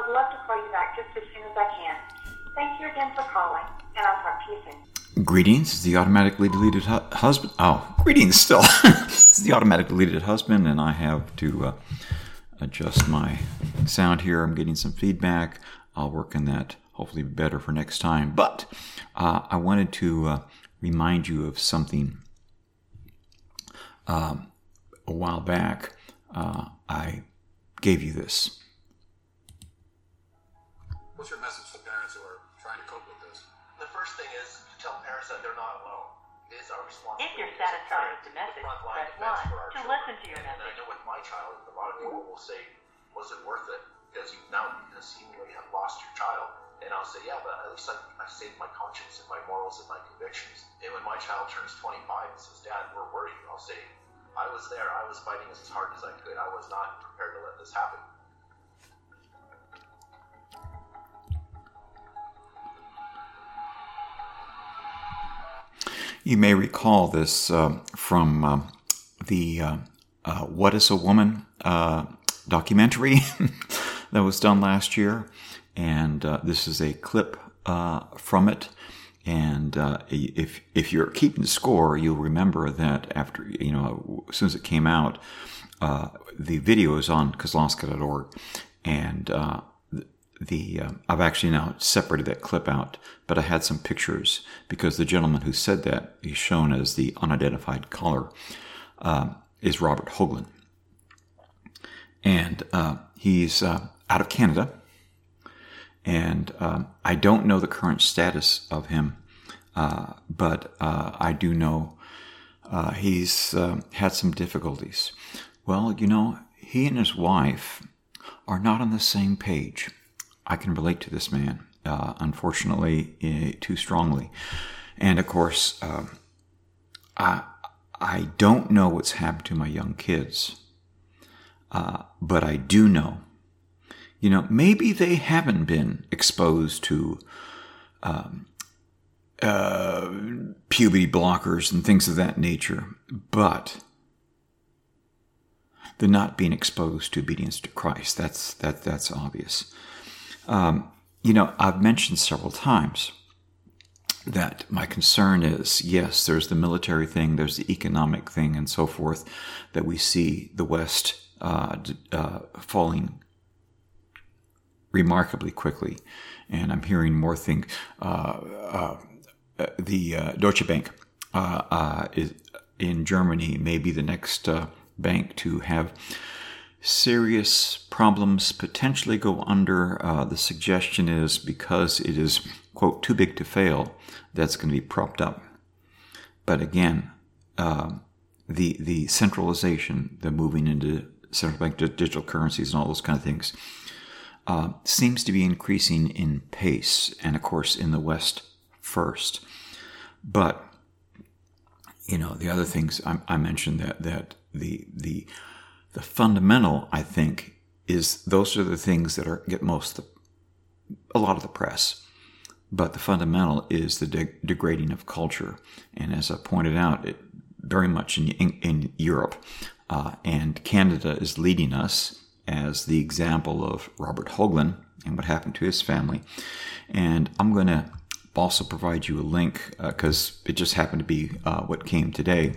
would love to call you back just as soon as I can. Thank you again for calling, and I'll talk to you soon. Greetings, it's the automatically deleted husband. Oh, greetings still. It's the automatically deleted husband, and I have to adjust my sound here. I'm getting some feedback. I'll work on that, hopefully better for next time. But I wanted to remind you of something. A while back, I gave you this. What's your message to parents who are trying to cope with this? The first thing is to tell parents that they're not alone. It is our responsibility. If you're satisfied with the message, press 1 to listen to your and message. I know with my child, a lot of people will say, was it worth it? Because you now seemingly have lost your child. And I'll say, yeah, but at least I saved my conscience and my morals and my convictions. And when my child turns 25 and says, Dad, we're worried, I'll say, I was there. I was fighting as hard as I could. I was not prepared to let this happen. You may recall this from the What is a Woman documentary that was done last year. And this is a clip from it. And if you're keeping score, you'll remember that after, as soon as it came out, the video is on Kozlowska.org. And I've actually now separated that clip out, but I had some pictures because the gentleman who said that, he's shown as the unidentified caller, is Robert Hoagland. And he's out of Canada. And I don't know the current status of him, but I do know he's had some difficulties. Well, he and his wife are not on the same page. I can relate to this man, unfortunately, too strongly. And of course, I don't know what's happened to my young kids, but I do know, maybe they haven't been exposed to puberty blockers and things of that nature, but they're not being exposed to obedience to Christ. That's obvious. I've mentioned several times that my concern is, yes, there's the military thing, there's the economic thing, and so forth, that we see the West falling remarkably quickly. And I'm hearing more things. The Deutsche Bank is in Germany may be the next bank to have serious problems, potentially go under. The suggestion is because it is, quote, too big to fail, that's going to be propped up. But again, the centralization, the moving into central bank digital currencies and all those kind of things, seems to be increasing in pace, and of course in the West first. But the other things I mentioned that the fundamental, I think, is those are the things that get a lot of the press. But the fundamental is the degrading of culture, and as I pointed out, it very much in Europe, and Canada is leading us as the example of Robert Hoagland and what happened to his family. And I'm going to also provide you a link because it just happened to be what came today.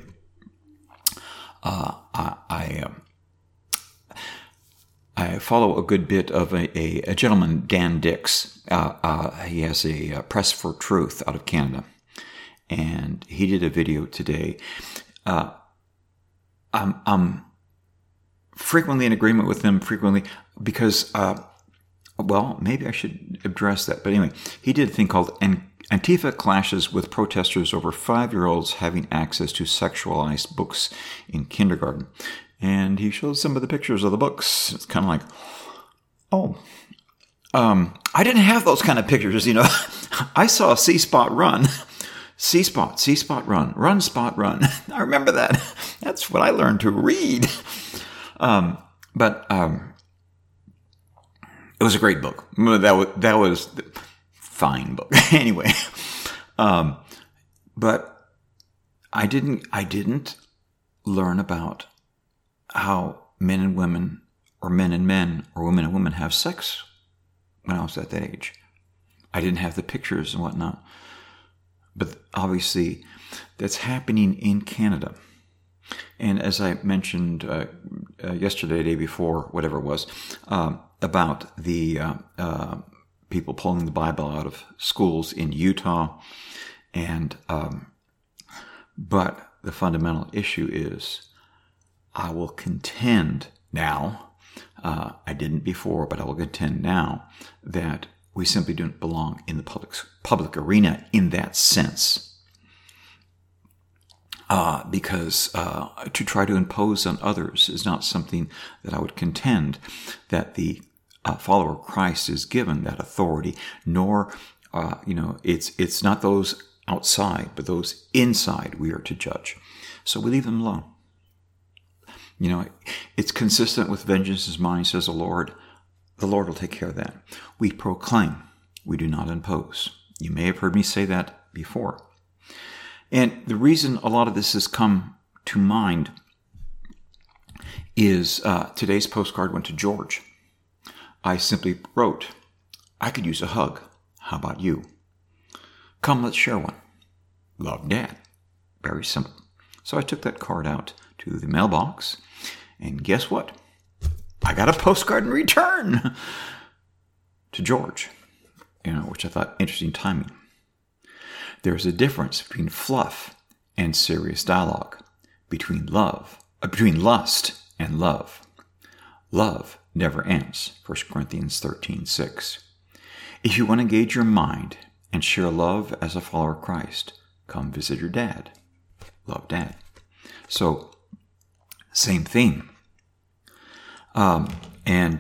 I follow a good bit of a gentleman, Dan Dix. He has a Press for Truth out of Canada. And he did a video today. I'm frequently in agreement with him, because, maybe I should address that. But anyway, he did a thing called Antifa clashes with protesters over 5-year-olds having access to sexualized books in kindergarten. And he showed some of the pictures of the books. It's kind of like, I didn't have those kind of pictures, I saw C-Spot run. C-Spot run. Run, Spot, run. I remember that. That's what I learned to read. But it was a great book. That was a fine book. Anyway, but I didn't learn about how men and women, or men and men, or women and women have sex when I was at that age. I didn't have the pictures and whatnot. But obviously, that's happening in Canada. And as I mentioned yesterday, day before, whatever it was, about the people pulling the Bible out of schools in Utah. And but the fundamental issue is, I will contend now, I didn't before, but I will contend now, that we simply don't belong in the public arena in that sense. Because to try to impose on others is not something that I would contend that the follower of Christ is given that authority, nor, it's not those outside, but those inside we are to judge. So we leave them alone. It's consistent with vengeance is mine, says the Lord. The Lord will take care of that. We proclaim, we do not impose. You may have heard me say that before. And the reason a lot of this has come to mind is today's postcard went to George. I simply wrote, I could use a hug. How about you? Come, let's share one. Love, Dad. Very simple. So I took that card out to the mailbox, and guess what? I got a postcard in return to George, which I thought interesting timing. There's a difference between fluff and serious dialogue, between lust and love. Love never ends, 1 Corinthians 13:6. If you want to engage your mind and share love as a follower of Christ, come visit your dad. Love, Dad. So, same theme. And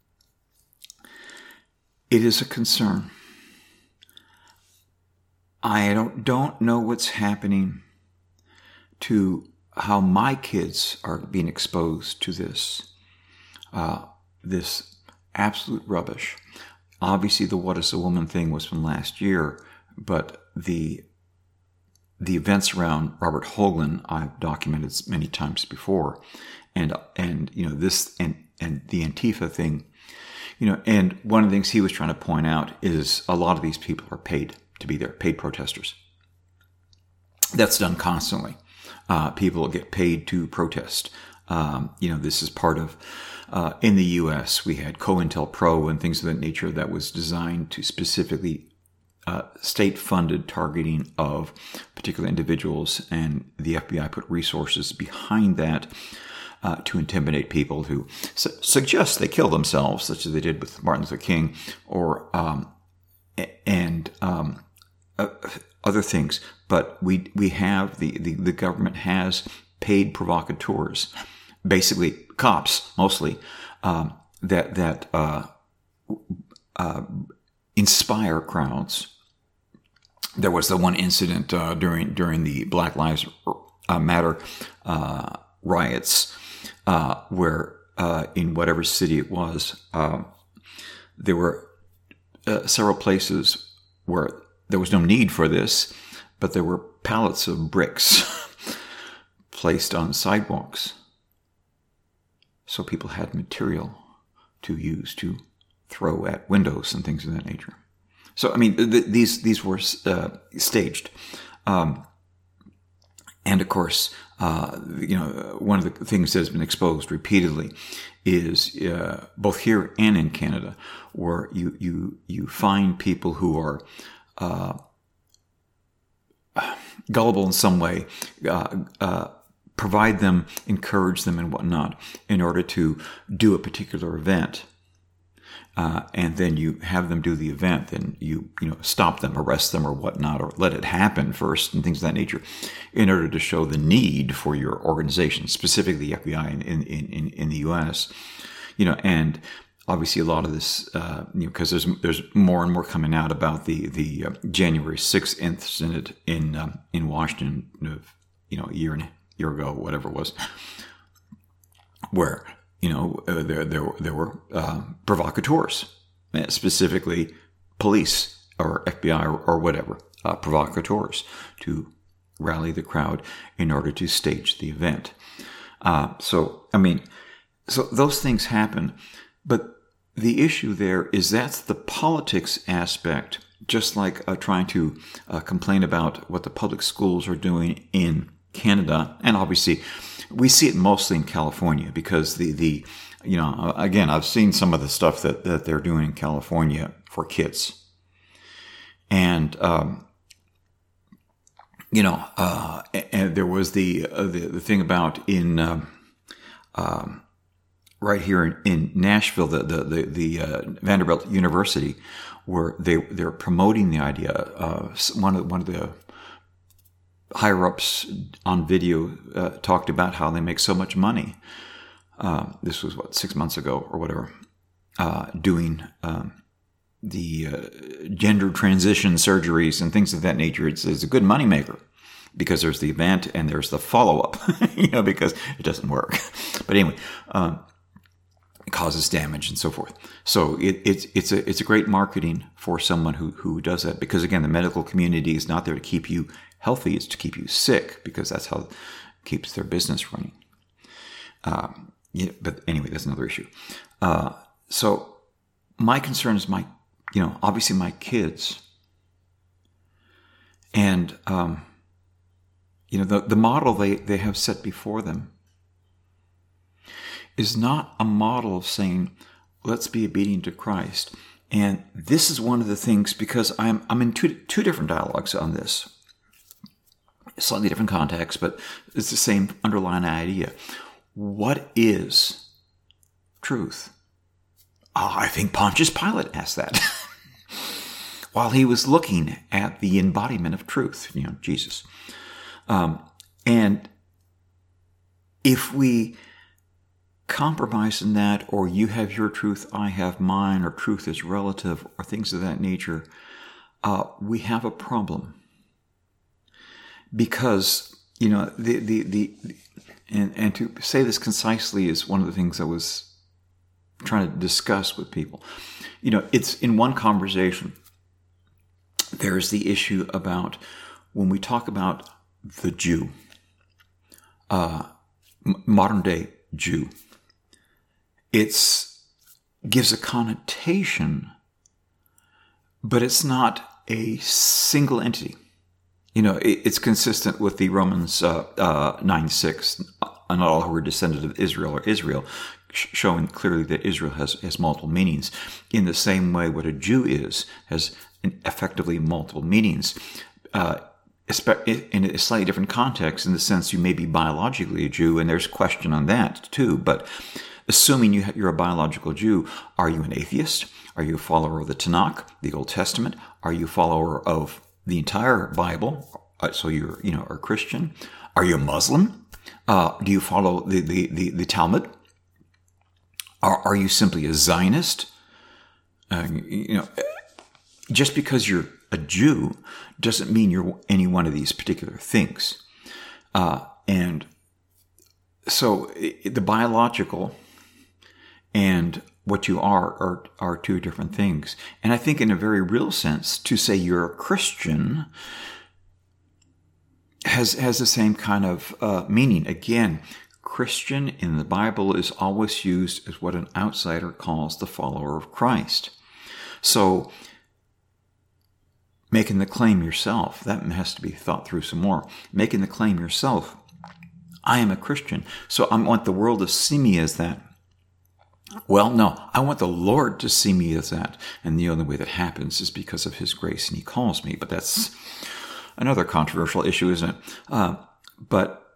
it is a concern. I don't know what's happening to how my kids are being exposed to this absolute rubbish. Obviously, the What is a Woman thing was from last year, but the events around Robert Hoagland I've documented many times before, and this and the Antifa thing, and one of the things he was trying to point out is a lot of these people are paid to be there, paid protesters. That's done constantly. People get paid to protest. This is part of, in the U.S., we had COINTELPRO and things of that nature that was designed to specifically state-funded targeting of particular individuals, and the FBI put resources behind that to intimidate people who suggest they kill themselves, such as they did with Martin Luther King, or other things. But we have the government has paid provocateurs, basically cops mostly, that inspire crowds. There was the one incident during the Black Lives Matter riots where in whatever city it was, there were several places where there was no need for this, but there were pallets of bricks placed on sidewalks. So people had material to use to throw at windows and things of that nature. So, I mean, these were staged. And of course, one of the things that has been exposed repeatedly is both here and in Canada, where you find people who are gullible in some way, provide them, encourage them, and whatnot in order to do a particular event. And then you have them do the event, then you stop them, arrest them, or whatnot, or let it happen first, and things of that nature, in order to show the need for your organization, specifically the FBI in the U.S. And obviously a lot of this, because there's more and more coming out about the January 6th incident in Washington, a year ago, whatever it was, where there were provocateurs, specifically police or FBI or whatever, provocateurs to rally the crowd in order to stage the event. So those things happen, but the issue there is that's the politics aspect, just like trying to complain about what the public schools are doing in Canada. And obviously, we see it mostly in California because again, I've seen some of the stuff that they're doing in California for kids. And, and there was the thing about in right here in Nashville, the Vanderbilt University, where they're promoting the idea. One of the higher ups on video talked about how they make so much money. This was 6 months ago or whatever, doing the gender transition surgeries and things of that nature. It's a good moneymaker because there's the event and there's the follow-up, because it doesn't work. But anyway, it causes damage and so forth. So it's a great marketing for someone who does that, because again, the medical community is not there to keep you healthy, it's to keep you sick, because that's how it keeps their business running. But anyway, that's another issue. So my concern is obviously my kids. And, the model they have set before them is not a model of saying, let's be obedient to Christ. And this is one of the things, because I'm in two different dialogues on this. Slightly different context, but it's the same underlying idea. What is truth? I think Pontius Pilate asked that while he was looking at the embodiment of truth, Jesus. And if we compromise in that, or you have your truth, I have mine, or truth is relative, or things of that nature, we have a problem. Because, and to say this concisely is one of the things I was trying to discuss with people. It's in one conversation, there's the issue about when we talk about the Jew, modern day Jew, gives a connotation, but it's not a single entity. It's consistent with the Romans 9:6, not all who are descended of Israel are Israel, showing clearly that Israel has multiple meanings. In the same way, what a Jew has effectively multiple meanings, in a slightly different context, in the sense you may be biologically a Jew, and there's question on that too. But assuming you're a biological Jew, are you an atheist? Are you a follower of the Tanakh, the Old Testament? Are you a follower of the entire Bible? So you're a Christian? Are you a Muslim? Do you follow the Talmud? Are you simply a Zionist? Just because you're a Jew doesn't mean you're any one of these particular things. And so the biological and what you are two different things. And I think in a very real sense, to say you're a Christian has the same kind of meaning. Again, Christian in the Bible is always used as what an outsider calls the follower of Christ. So making the claim yourself, that has to be thought through some more. Making the claim yourself, I am a Christian, so I want the world to see me as that. Well, no, I want the Lord to see me as that. And the only way that happens is because of His grace, and He calls me. But that's another controversial issue, isn't it? But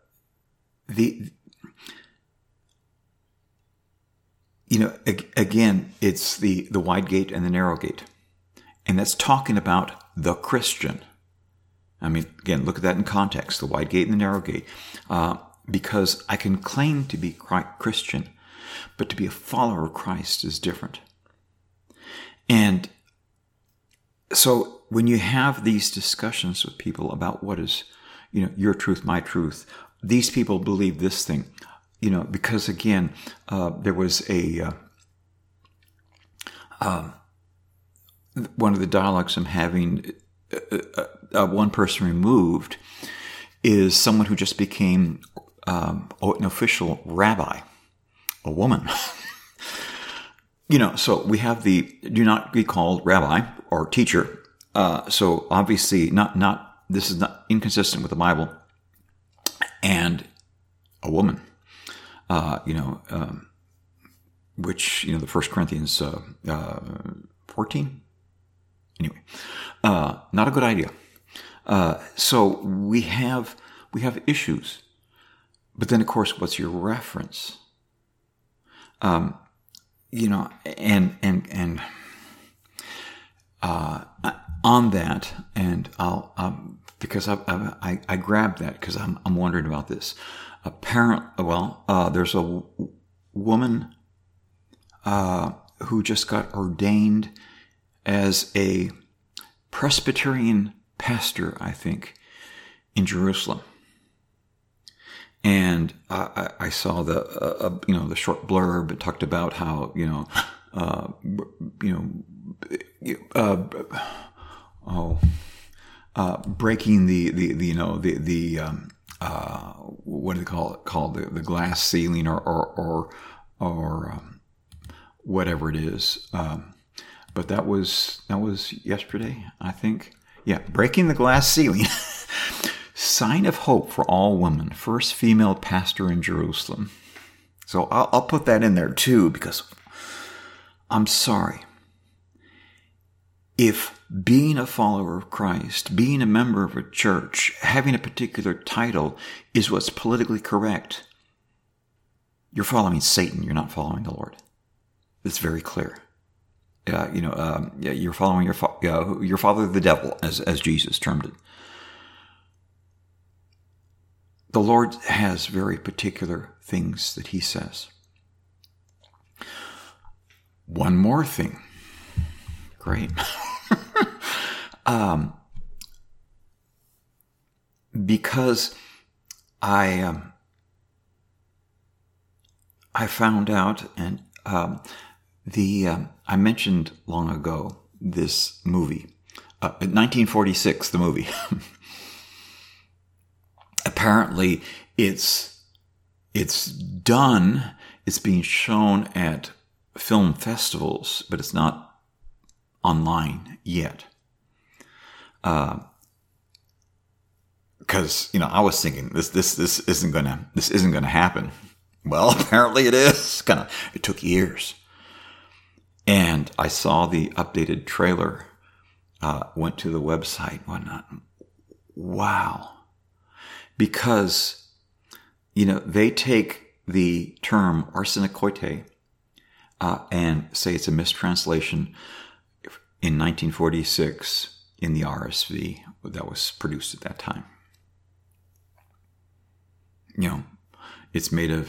again, it's the wide gate and the narrow gate. And that's talking about the Christian. I mean, again, look at that in context, the wide gate and the narrow gate. Because I can claim to be Christian, but to be a follower of Christ is different. And so when you have these discussions with people about what is, your truth, my truth, these people believe this thing, because again, there was one of the dialogues I'm having, one person removed is someone who just became an official rabbi, a woman. So we have the do not be called rabbi or teacher. So obviously this is not inconsistent with the Bible and a woman, which, the 1 Corinthians 14. Anyway, not a good idea. So we have issues, but then of course, what's your reference? And on that, and I'll because I grabbed that because I'm wondering about this. There's a woman who just got ordained as a Presbyterian pastor, I think, in Jerusalem. And I saw the short blurb. It talked about how breaking the what do they call it? Called the glass ceiling or whatever it is. But that was yesterday, I think. Yeah, breaking the glass ceiling. Sign of hope for all women. First female pastor in Jerusalem. So I'll put that in there too, because I'm sorry. If being a follower of Christ, being a member of a church, having a particular title is what's politically correct, you're following Satan. You're not following the Lord. It's very clear. You're following your father, the devil, as Jesus termed it. The Lord has very particular things that he says. One more thing. Great. Because I found out, and I mentioned long ago this movie, 1946, the movie. Apparently, it's done. It's being shown at film festivals, but it's not online yet. Because I was thinking this isn't gonna happen. Well, apparently it is. It took years. And I saw the updated trailer, went to the website, whatnot. Wow. Because, they take the term arsenokoitai and say it's a mistranslation in 1946 in the RSV that was produced at that time. It's made of,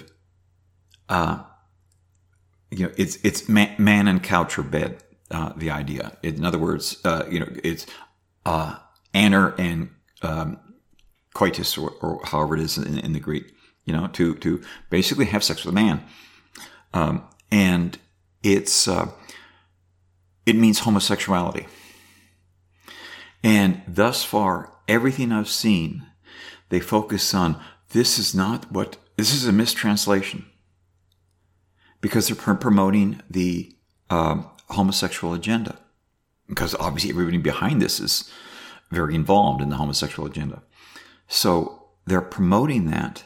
it's man and couch or bed, the idea. In other words, it's aner and coitus, or however it is in the Greek, to basically have sex with a man. And it means homosexuality. And thus far, everything I've seen, they focus on, this is a mistranslation. Because they're promoting the homosexual agenda. Because obviously everybody behind this is very involved in the homosexual agenda. So they're promoting that.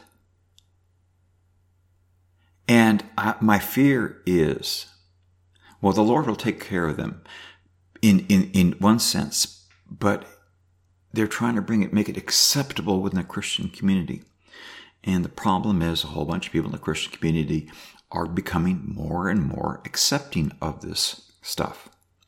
And my fear is, well, the Lord will take care of them in one sense, but they're trying to make it acceptable within the Christian community. And the problem is a whole bunch of people in the Christian community are becoming more and more accepting of this stuff.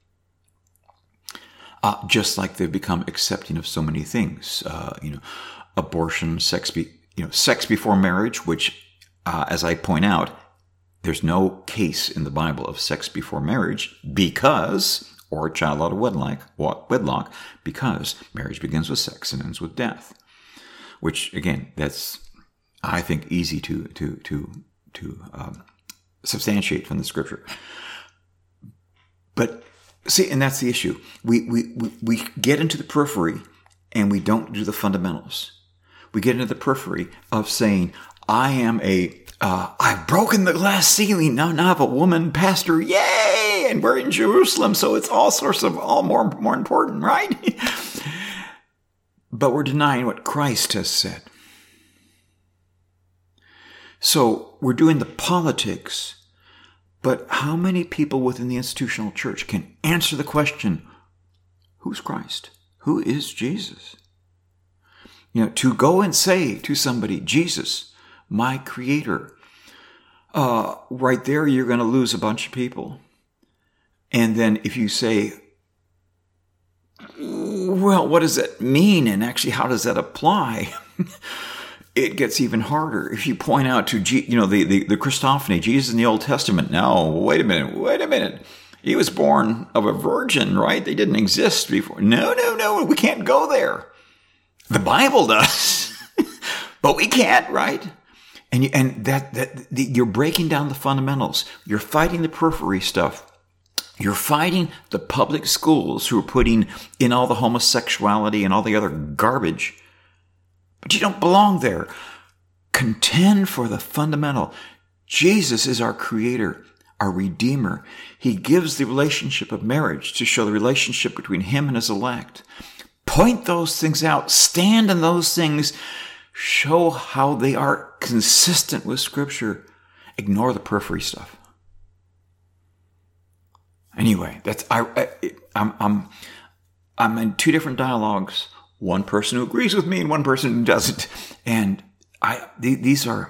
Just like they've become accepting of so many things, abortion, sex before marriage, which, as I point out, there's no case in the Bible of sex before marriage or a child out of wedlock, because marriage begins with sex and ends with death. Which, again, that's, I think, easy to substantiate from the scripture. But see, and that's the issue. We get into the periphery and we don't do the fundamentals. We get into the periphery of saying, I am a I've broken the glass ceiling. Now I have a woman pastor. Yay! And we're in Jerusalem, so it's all sorts of all more important, right? But we're denying what Christ has said. So we're doing the politics, but how many people within the institutional church can answer the question, who's Christ? Who is Jesus? To go and say to somebody, Jesus, my creator, right there you're going to lose a bunch of people. And then if you say, well, what does that mean? And actually, how does that apply? It gets even harder. If you point out to, the Christophany, Jesus in the Old Testament. No, wait a minute. He was born of a virgin, right? They didn't exist before. No, we can't go there. The Bible does, but we can't, right? And you're breaking down the fundamentals. You're fighting the periphery stuff. You're fighting the public schools who are putting in all the homosexuality and all the other garbage. But you don't belong there. Contend for the fundamental. Jesus is our creator, our redeemer. He gives the relationship of marriage to show the relationship between him and his elect. Point those things out. Stand in those things. Show how they are consistent with Scripture. Ignore the periphery stuff. Anyway, I'm in two different dialogues. One person who agrees with me and one person who doesn't. And these are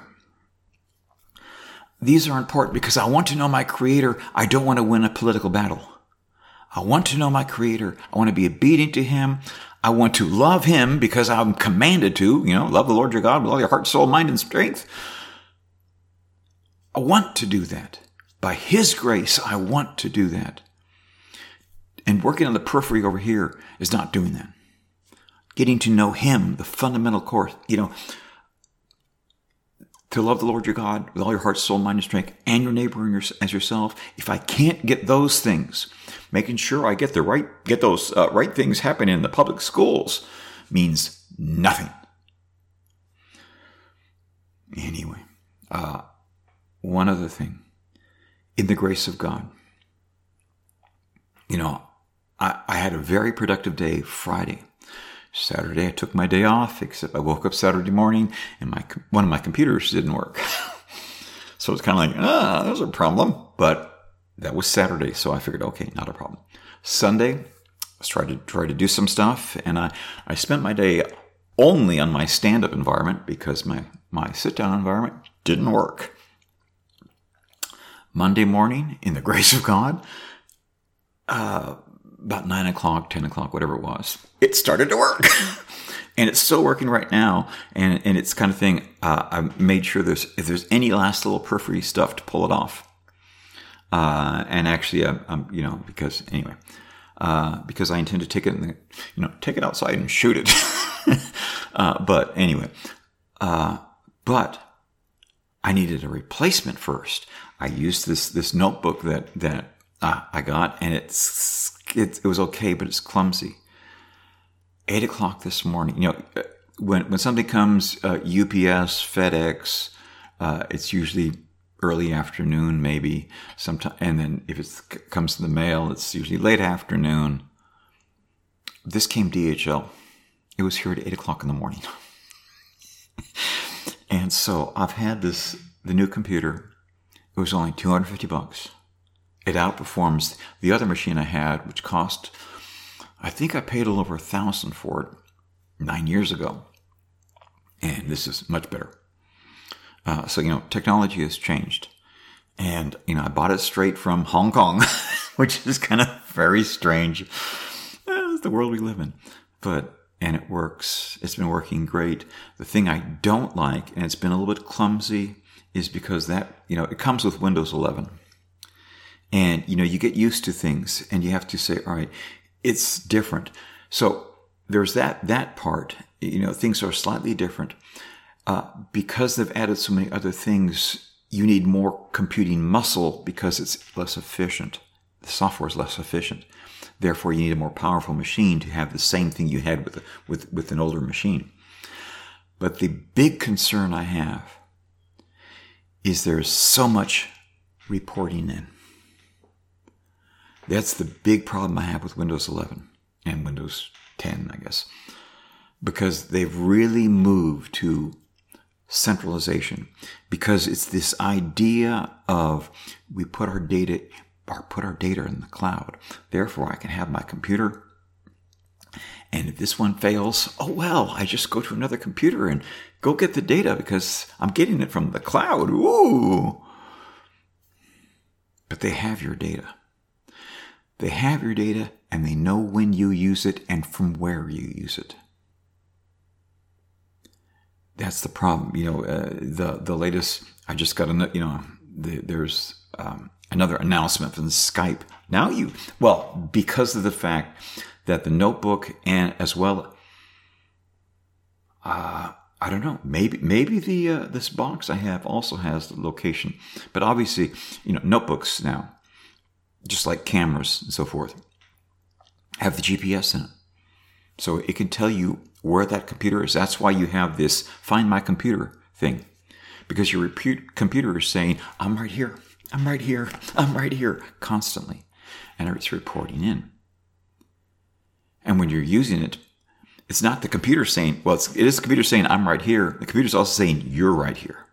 important because I want to know my Creator. I don't want to win a political battle. I want to know my Creator. I want to be obedient to Him. I want to love Him because I'm commanded to, love the Lord your God with all your heart, soul, mind, and strength. I want to do that. By His grace, I want to do that. And working on the periphery over here is not doing that. Getting to know Him, the fundamental course, to love the Lord your God with all your heart, soul, mind, and strength, and your neighbor as yourself. If I can't get those things, making sure I get those right things happening in the public schools means nothing. Anyway, one other thing. In the grace of God, I had a very productive day Friday. Saturday, I took my day off, except I woke up Saturday morning and one of my computers didn't work. So it's kind of like, that was a problem. But that was Saturday, so I figured, okay, not a problem. Sunday, I tried to do some stuff, and I spent my day only on my stand-up environment because my sit-down environment didn't work. Monday morning, in the grace of God, about 9 o'clock, 10 o'clock, whatever it was, it started to work. And it's still working right now. And it's the kind of thing, I made sure if there's any last little periphery stuff to pull it off. And actually, because I intend to take it take it outside and shoot it. But anyway, but I needed a replacement first. I used this notebook that I got, and it was okay, but it's clumsy. 8 o'clock this morning. When something comes, UPS, FedEx, it's usually early afternoon, maybe sometime, and then if it comes to the mail, it's usually late afternoon. This came DHL. It was here at 8 o'clock in the morning. And so I've had the new computer. It was only $250. It outperforms the other machine I had, which cost, I think I paid a little over $1,000 for it 9 years ago. And this is much better. So technology has changed. And, I bought it straight from Hong Kong, which is kind of very strange. It's the world we live in. And it works. It's been working great. The thing I don't like, and it's been a little bit clumsy, is because that, it comes with Windows 11. And, you get used to things and you have to say, all right, it's different. So there's that part, things are slightly different. Because they've added so many other things, you need more computing muscle because it's less efficient. The software is less efficient. Therefore, you need a more powerful machine to have the same thing you had with an older machine. But the big concern I have is there's so much reporting in. That's the big problem I have with Windows 11 and Windows 10, I guess, because they've really moved to centralization, because it's this idea of we put our data in the cloud. Therefore, I can have my computer, and if this one fails, oh well, I just go to another computer and go get the data because I'm getting it from the cloud. Ooh! But they have your data. They have your data, and they know when you use it and from where you use it. That's the problem. The latest, I just got there's another announcement from Skype. Now because of the fact that the notebook and as well, I don't know, maybe this box I have also has the location, but obviously, notebooks now, just like cameras and so forth, have the GPS in it. So it can tell you where that computer is. That's why you have this Find My Computer thing. Because your computer is saying, I'm right here, I'm right here, I'm right here, constantly. And it's reporting in. And when you're using it, it's not the computer saying, it is the computer saying, I'm right here. The computer's also saying, you're right here.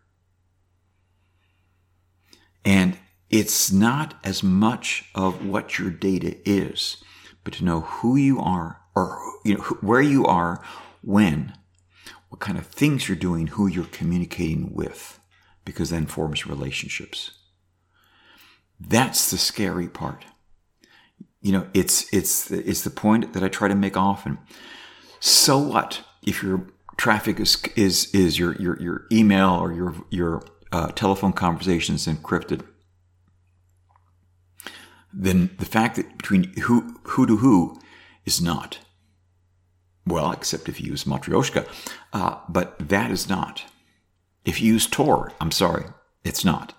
And it's not as much of what your data is, but to know who you are, or where you are, when, what kind of things you're doing, who you're communicating with, because then forms relationships. That's the scary part. It's the point that I try to make often. So what if your traffic is your email or your telephone conversations encrypted? Then the fact that between who to who is not. Well, except if you use Matryoshka. But that is not. If you use Tor, I'm sorry, it's not.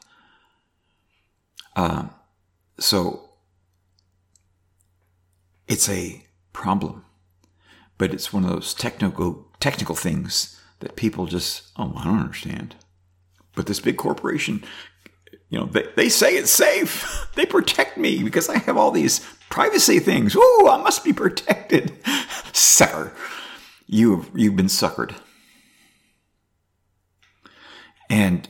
So it's a problem. But it's one of those technical things that people just, I don't understand. But this big corporation, they say it's safe. They protect me because I have all these privacy things. Ooh, I must be protected. Sucker. You've been suckered. And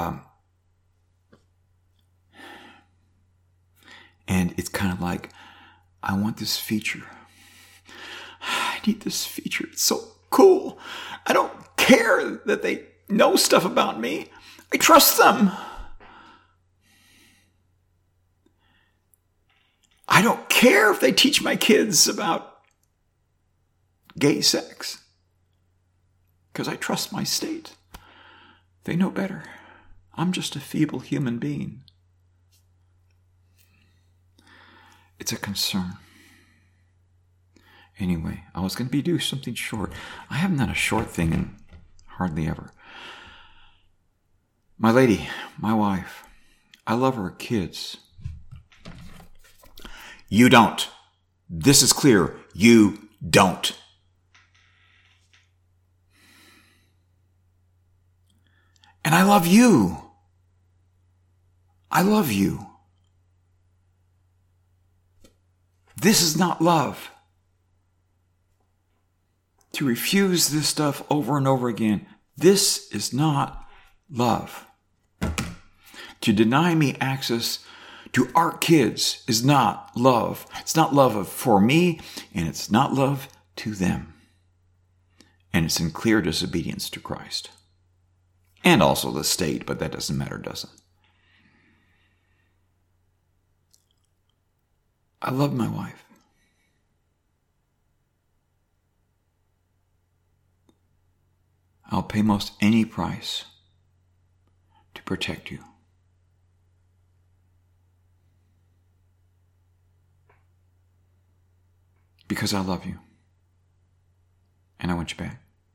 it's kind of like, I want this feature. I need this feature. It's so cool. I don't care that they know stuff about me. I trust them. I don't care if they teach my kids about gay sex, because I trust my state. They know better. I'm just a feeble human being. It's a concern. Anyway, I was going to do something short. I haven't done a short thing in hardly ever. My lady, my wife, I love her kids. You don't. This is clear. You don't. And I love you. I love you. This is not love. To refuse this stuff over and over again, this is not love. To deny me access to our kids is not love. It's not love for me, and it's not love to them. And it's in clear disobedience to Christ. And also the state, but that doesn't matter, does it? I love my wife. I'll pay most any price to protect you. Because I love you. And I want you back.